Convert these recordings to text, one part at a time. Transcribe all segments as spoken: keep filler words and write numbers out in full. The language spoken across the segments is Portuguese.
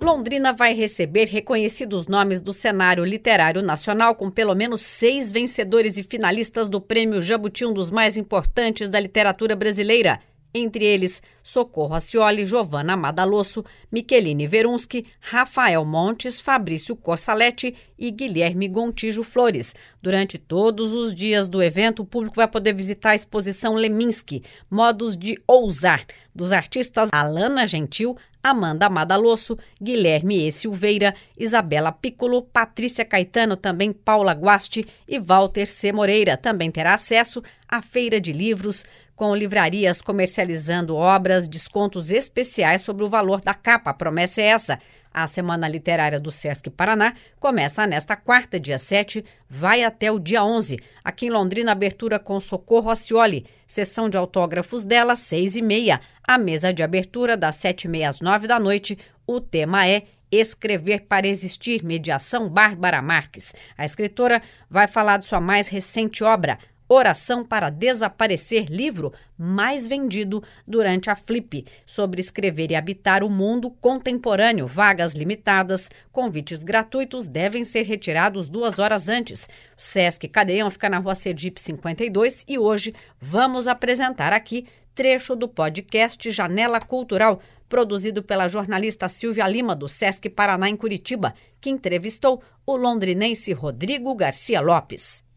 Londrina vai receber reconhecidos nomes do cenário literário nacional, com pelo menos seis vencedores e finalistas do Prêmio Jabuti, um dos mais importantes da literatura brasileira. Entre eles, Socorro Acioli, Giovanna Madalosso, Micheline Verunski, Rafael Montes, Fabrício Corsaletti e Guilherme Gontijo Flores. Durante todos os dias do evento, o público vai poder visitar a exposição Leminski, Modos de Ousar, dos artistas Alana Gentil, Amanda Madalosso, Guilherme E. Silveira, Isabela Piccolo, Patrícia Caetano, também Paula Guasti e Walter C. Moreira. Também terá acesso à feira de livros, com livrarias comercializando obras, descontos especiais sobre o valor da capa. A promessa é essa. A Semana Literária do Sesc Paraná começa nesta quarta, dia sete, vai até o dia onze. Aqui em Londrina, abertura com Socorro Acioli. Sessão de autógrafos dela, seis e meia. A mesa de abertura, das sete e meia às nove da noite. O tema é Escrever para Existir, mediação Bárbara Marques. A escritora vai falar de sua mais recente obra, Oração para Desaparecer, livro mais vendido durante a Flip, sobre escrever e habitar o mundo contemporâneo. Vagas limitadas, convites gratuitos devem ser retirados duas horas antes. O Sesc Cadeião fica na Rua Sergipe cinquenta e dois e hoje vamos apresentar aqui trecho do podcast Janela Cultural, produzido pela jornalista Silvia Lima, do Sesc Paraná em Curitiba, que entrevistou o londrinense Rodrigo Garcia Lopes.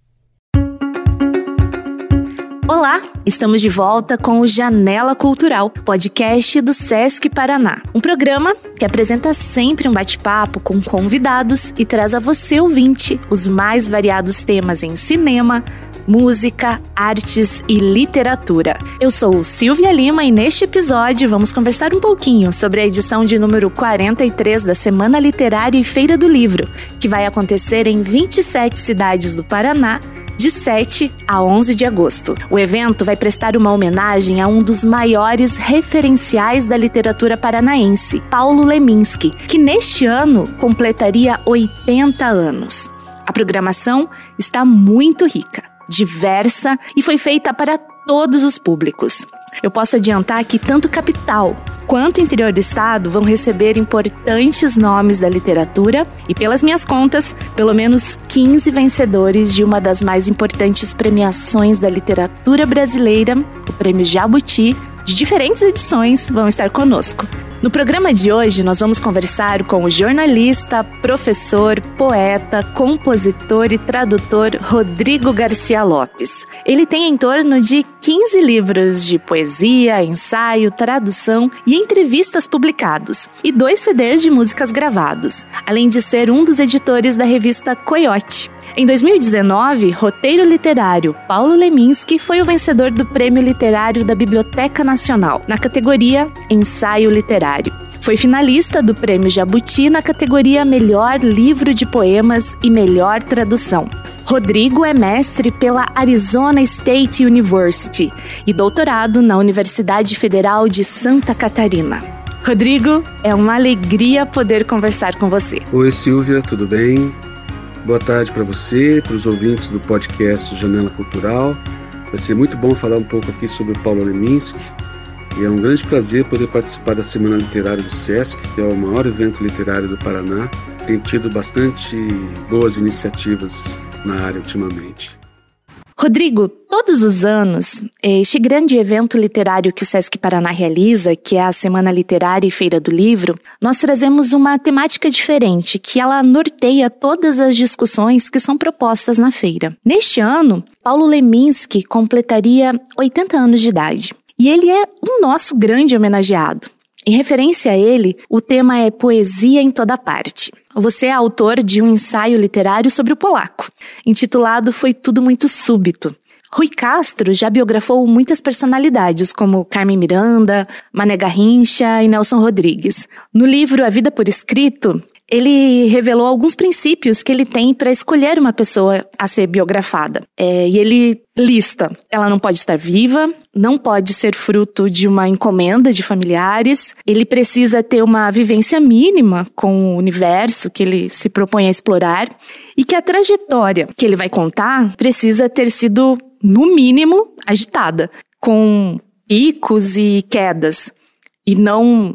Olá, estamos de volta com o Janela Cultural, podcast do Sesc Paraná. Um programa que apresenta sempre um bate-papo com convidados e traz a você, ouvinte, os mais variados temas em cinema, música, artes e literatura. Eu sou Silvia Lima e neste episódio vamos conversar um pouquinho sobre a edição de número quarenta e três da Semana Literária e Feira do Livro, que vai acontecer em vinte e sete cidades do Paraná, de sete a onze de agosto. O evento vai prestar uma homenagem a um dos maiores referenciais da literatura paranaense, Paulo Leminski, que neste ano completaria oitenta anos. A programação está muito rica, diversa e foi feita para todos os públicos. Eu posso adiantar que tanto capital quanto interior do estado vão receber importantes nomes da literatura e, pelas minhas contas, pelo menos quinze vencedores de uma das mais importantes premiações da literatura brasileira, o Prêmio Jabuti, de diferentes edições, vão estar conosco. No programa de hoje, nós vamos conversar com o jornalista, professor, poeta, compositor e tradutor Rodrigo Garcia Lopes. Ele tem em torno de quinze livros de poesia, ensaio, tradução e entrevistas publicados, e dois C Ds de músicas gravados, além de ser um dos editores da revista Coyote. Em dois mil e dezenove, roteiro literário Paulo Leminski foi o vencedor do Prêmio Literário da Biblioteca Nacional, na categoria Ensaio Literário. Foi finalista do Prêmio Jabuti na categoria Melhor Livro de Poemas e Melhor Tradução. Rodrigo é mestre pela Arizona State University e doutorado na Universidade Federal de Santa Catarina. Rodrigo, é uma alegria poder conversar com você. Oi, Silvia, tudo bem? Boa tarde para você, para os ouvintes do podcast Janela Cultural. Vai ser muito bom falar um pouco aqui sobre o Paulo Leminski. E é um grande prazer poder participar da Semana Literária do Sesc, que é o maior evento literário do Paraná. Tem tido bastante boas iniciativas na área ultimamente. Rodrigo, todos os anos, este grande evento literário que o Sesc Paraná realiza, que é a Semana Literária e Feira do Livro, nós trazemos uma temática diferente, que ela norteia todas as discussões que são propostas na feira. Neste ano, Paulo Leminski completaria oitenta anos de idade, e ele é o nosso grande homenageado. Em referência a ele, o tema é Poesia em Toda Parte. Você é autor de um ensaio literário sobre o polaco, intitulado Foi Tudo Muito Súbito. Rui Castro já biografou muitas personalidades, como Carmen Miranda, Mané Garrincha e Nelson Rodrigues. No livro A Vida por Escrito, ele revelou alguns princípios que ele tem para escolher uma pessoa a ser biografada. É, e ele lista: ela não pode estar viva, não pode ser fruto de uma encomenda de familiares, ele precisa ter uma vivência mínima com o universo que ele se propõe a explorar, e que a trajetória que ele vai contar precisa ter sido, no mínimo, agitada, com picos e quedas, e não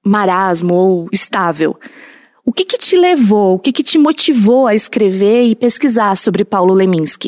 marasmo ou estável. O que que te levou, o que que te motivou a escrever e pesquisar sobre Paulo Leminski?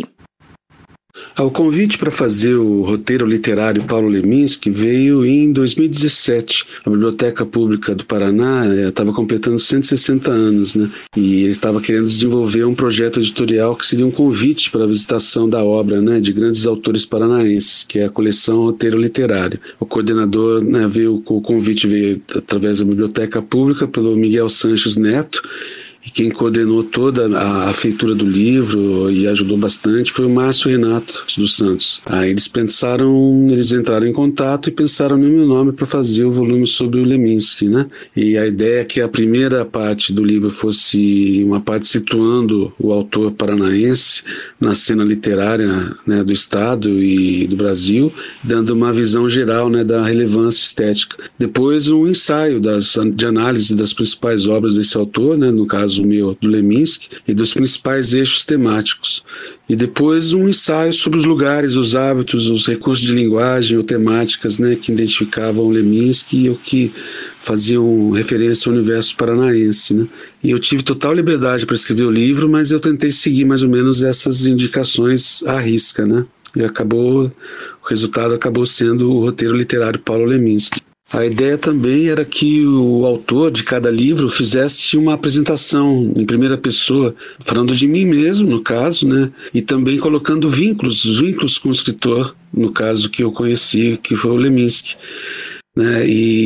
O convite para fazer o roteiro literário Paulo Leminski veio em dois mil e dezessete. A Biblioteca Pública do Paraná estava completando cento e sessenta anos, né? E ele estava querendo desenvolver um projeto editorial que seria um convite para a visitação da obra, né, de grandes autores paranaenses, que é a coleção Roteiro Literário. O coordenador, né, veio, o convite veio através da Biblioteca Pública pelo Miguel Sanches Neto. E quem coordenou toda a, a feitura do livro e ajudou bastante foi o Márcio Renato dos Santos. Aí eles pensaram, eles entraram em contato e pensaram no meu nome para fazer o volume sobre o Leminski, né? E a ideia é que a primeira parte do livro fosse uma parte situando o autor paranaense na cena literária, né, do Estado e do Brasil, dando uma visão geral, né, da relevância estética. Depois um ensaio das, de análise das principais obras desse autor, né, no caso o meu, do Leminski, e dos principais eixos temáticos. E depois um ensaio sobre os lugares, os hábitos, os recursos de linguagem ou temáticas, né, que identificavam o Leminski e o que faziam referência ao universo paranaense, né. E eu tive total liberdade para escrever o livro, mas eu tentei seguir mais ou menos essas indicações à risca, né. E acabou, o resultado acabou sendo o roteiro literário Paulo Leminski. A ideia também era que o autor de cada livro fizesse uma apresentação em primeira pessoa, falando de mim mesmo, no caso, né? E também colocando vínculos, vínculos com o escritor, no caso que eu conheci, que foi o Leminski, né?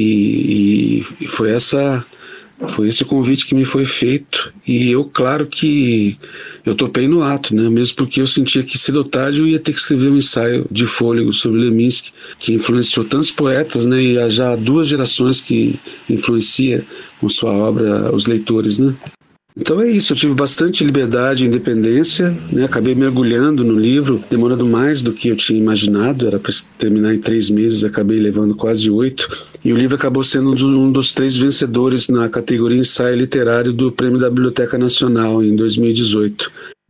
E, e foi essa... Foi esse o convite que me foi feito, e eu, claro que eu topei no ato, né? Mesmo porque eu sentia que cedo ou tarde eu ia ter que escrever um ensaio de fôlego sobre Leminski, que influenciou tantos poetas, né? E há já duas gerações que influencia com sua obra os leitores, né? Então é isso, eu tive bastante liberdade e independência, né? Acabei mergulhando no livro, demorando mais do que eu tinha imaginado, era para terminar em três meses, acabei levando quase oito, e o livro acabou sendo um dos três vencedores na categoria ensaio literário do Prêmio da Biblioteca Nacional em dois mil e dezoito.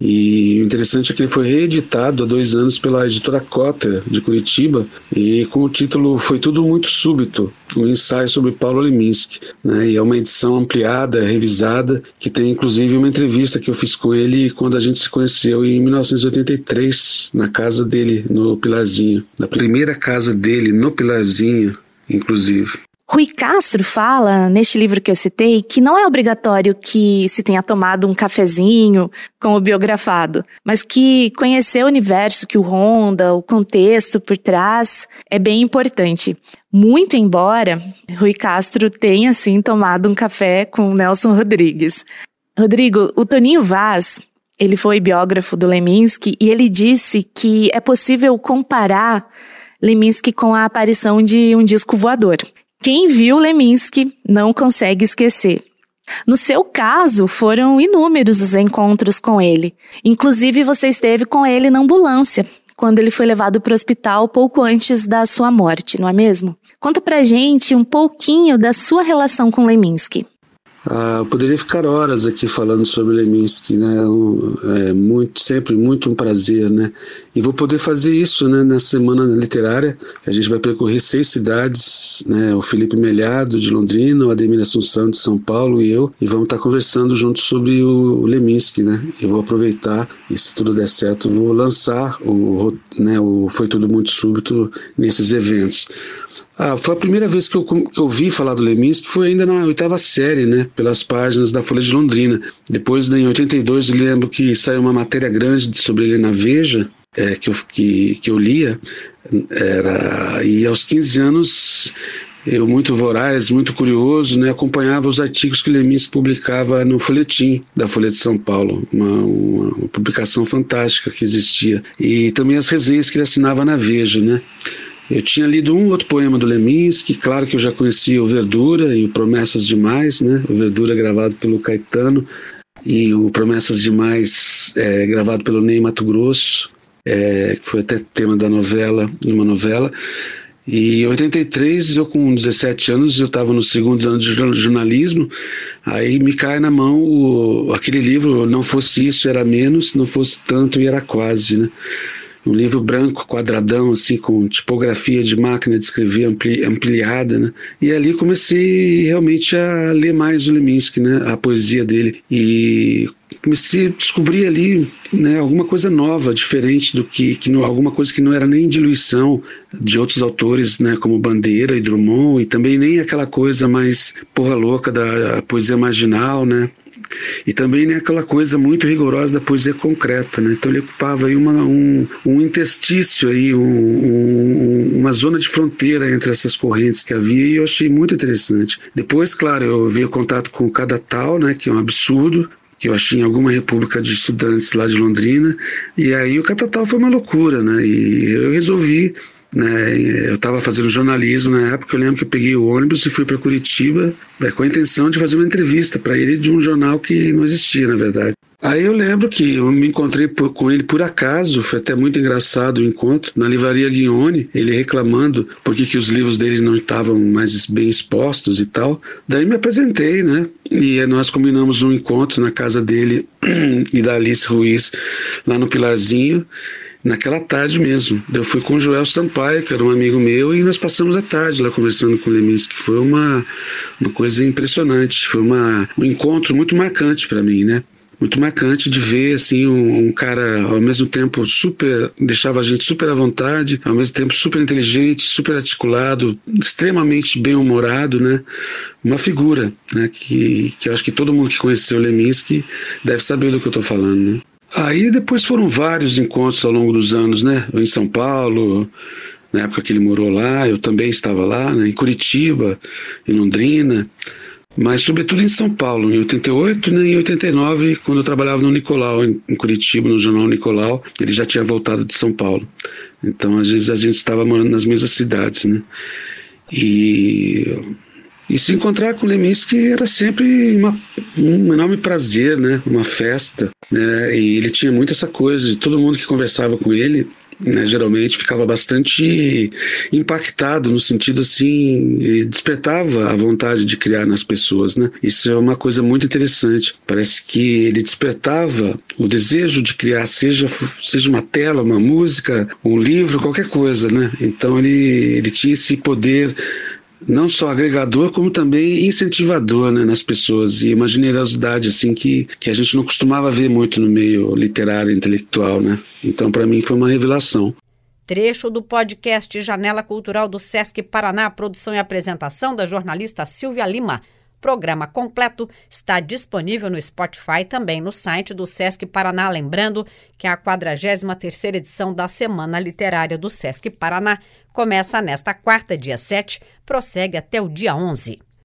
E o interessante é que ele foi reeditado há dois anos pela editora Cotter, de Curitiba, e com o título Foi Tudo Muito Súbito, um ensaio sobre Paulo Leminski, né? E é uma edição ampliada, revisada, que tem inclusive uma entrevista que eu fiz com ele quando a gente se conheceu em mil novecentos e oitenta e três, na casa dele, no Pilarzinho, na primeira casa dele, no Pilarzinho, inclusive. Rui Castro fala, neste livro que eu citei, que não é obrigatório que se tenha tomado um cafezinho com o biografado, mas que conhecer o universo que o ronda, o contexto por trás, é bem importante. Muito embora Rui Castro tenha, sim, tomado um café com Nelson Rodrigues. Rodrigo, o Toninho Vaz, ele foi biógrafo do Leminski e ele disse que é possível comparar Leminski com a aparição de um disco voador. Quem viu Leminski não consegue esquecer. No seu caso, foram inúmeros os encontros com ele. Inclusive, você esteve com ele na ambulância, quando ele foi levado para o hospital pouco antes da sua morte, não é mesmo? Conta pra gente um pouquinho da sua relação com Leminski. Ah, eu poderia ficar horas aqui falando sobre Leminski, né? É muito, sempre muito um prazer, né? E vou poder fazer isso, né, na semana literária. A gente vai percorrer seis cidades, né? O Felipe Melhado de Londrina, o Ademir Assunção de São Paulo e eu, e vamos estar conversando juntos sobre o Leminski, né? Eu vou aproveitar e, se tudo der certo, vou lançar o, né, o Foi Tudo Muito Súbito nesses eventos. Ah, foi a primeira vez que eu, que eu ouvi falar do Leminski, foi ainda na oitava série, né, pelas páginas da Folha de Londrina. Depois, em oitenta e dois, eu lembro que saiu uma matéria grande sobre ele na Veja, é, que, eu, que, que eu lia, era, e aos quinze anos, eu muito voraz, muito curioso, né, acompanhava os artigos que o Leminski publicava no Folhetim da Folha de São Paulo, uma, uma, uma publicação fantástica que existia, e também as resenhas que ele assinava na Veja, né. Eu tinha lido um outro poema do Leminski, claro que eu já conhecia o Verdura e o Promessas Demais, né? O Verdura gravado pelo Caetano e o Promessas Demais é, gravado pelo Ney Matogrosso, é, que foi até tema da novela, de uma novela. E em oitenta e três, eu com dezessete anos, eu estava no segundo ano de jornalismo, aí me cai na mão o, aquele livro, Não Fosse Isso, Era Menos, Não Fosse Tanto e Era Quase, né? um livro branco, quadradão, assim, com tipografia de máquina de escrever ampli, ampliada, né? E ali comecei realmente a ler mais o Leminski, né? A poesia dele. E comecei a descobrir ali, né, alguma coisa nova, diferente do que, que não, alguma coisa que não era nem diluição de outros autores, né, como Bandeira e Drummond, e também nem aquela coisa mais porra louca da poesia marginal, né? E também nem aquela coisa muito rigorosa da poesia concreta, né? Então ele ocupava aí uma, um, um interstício, aí, um, um, uma zona de fronteira entre essas correntes que havia, e eu achei muito interessante. Depois, claro, eu veio contato com o Cadatal, né, que é um absurdo, que eu achei em alguma república de estudantes lá de Londrina, e aí o Catatal foi uma loucura, né? E eu resolvi, né, eu estava fazendo jornalismo na época, eu lembro que eu peguei o ônibus e fui para Curitiba, né, com a intenção de fazer uma entrevista para ele de um jornal que não existia, na verdade. Aí eu lembro que eu me encontrei por, com ele por acaso, foi até muito engraçado o encontro, na livraria Guione, ele reclamando porque que os livros dele não estavam mais bem expostos e tal. Daí me apresentei, né? E nós combinamos um encontro na casa dele e da Alice Ruiz, lá no Pilarzinho, naquela tarde mesmo. Eu fui com o Joel Sampaio, que era um amigo meu, e nós passamos a tarde lá conversando com o Leminski. Foi uma, uma coisa impressionante, foi uma, um encontro muito marcante para mim, né? Muito marcante de ver, assim, um, um cara ao mesmo tempo super, deixava a gente super à vontade, ao mesmo tempo super inteligente, super articulado, extremamente bem-humorado, né? Uma figura, né? Que, que eu acho que todo mundo que conheceu o Leminski deve saber do que eu estou falando, né? Aí depois foram vários encontros ao longo dos anos, né? Em São Paulo, na época que ele morou lá, eu também estava lá, né? Em Curitiba, em Londrina, mas sobretudo em São Paulo, em oitenta e oito, né, em oitenta e nove, quando eu trabalhava no Nicolau, em, em Curitiba, no jornal Nicolau, ele já tinha voltado de São Paulo. Então, às vezes, a gente estava morando nas mesmas cidades, né? E, e se encontrar com o Leminski era sempre uma, um enorme prazer, né? Uma festa, né? E ele tinha muito essa coisa de todo mundo que conversava com ele, né, geralmente ficava bastante impactado, no sentido assim, despertava a vontade de criar nas pessoas, né? Isso é uma coisa muito interessante. Parece que ele despertava o desejo de criar, seja, seja uma tela, uma música, um livro, qualquer coisa, né? Então ele, ele tinha esse poder não só agregador, como também incentivador, né, nas pessoas, e uma generosidade assim que, que a gente não costumava ver muito no meio literário e intelectual, né? Então, para mim, foi uma revelação. Trecho do podcast Janela Cultural do Sesc Paraná, produção e apresentação da jornalista Silvia Lima. Programa completo está disponível no Spotify e também no site do Sesc Paraná. Lembrando que a quadragésima terceira edição da Semana Literária do Sesc Paraná começa nesta quarta, dia sete, prossegue até o dia onze.